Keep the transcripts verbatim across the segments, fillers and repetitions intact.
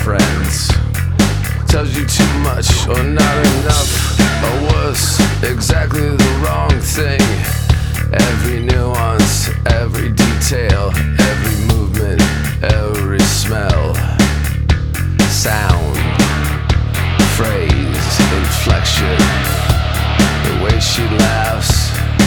friends. Tells you too much or not enough, or worse, exactly the wrong thing. Every nuance, every detail, every movement, every smell, sound, phrase, inflection, the way she laughs.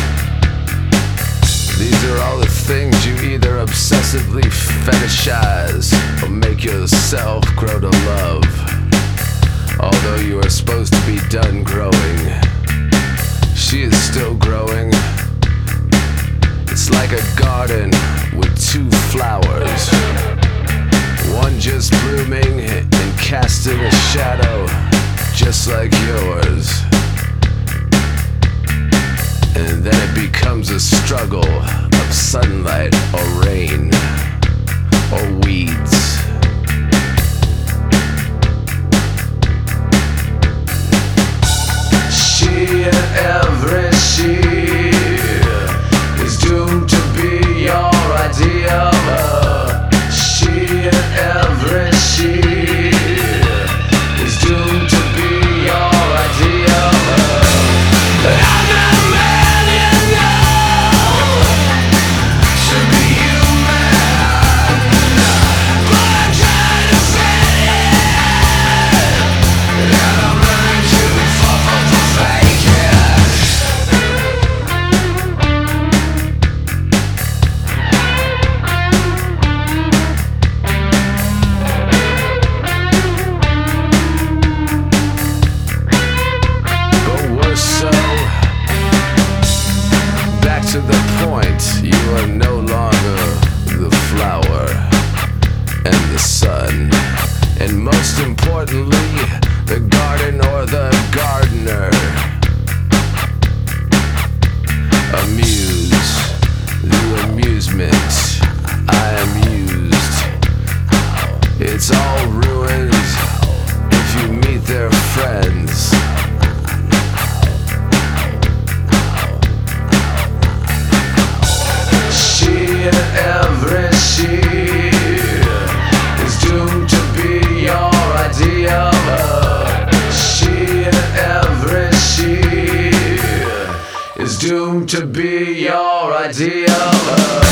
These are all the things you either obsessively fetishize or make yourself grow to love. Although you are supposed to be done growing, she is still growing. It's like a garden with two flowers, one just blooming and casting a shadow just like yours. And then it becomes a struggle of sunlight or rain or weeds. She and every she is doomed to be your idea of her. She and every she is doomed to be your idea of her. I'm not a man you know to be human, but I'm trying to say it, and I'm learning to fall for the fake it. But worse so, back to the point, you are no longer the flower and the sun, and most importantly, the garden or the gardener. Amuse, the amusement, I amused. It's all ruined if you meet their friends. She and every she is doomed to be your idea of her. She and every she is doomed to be your idea of her.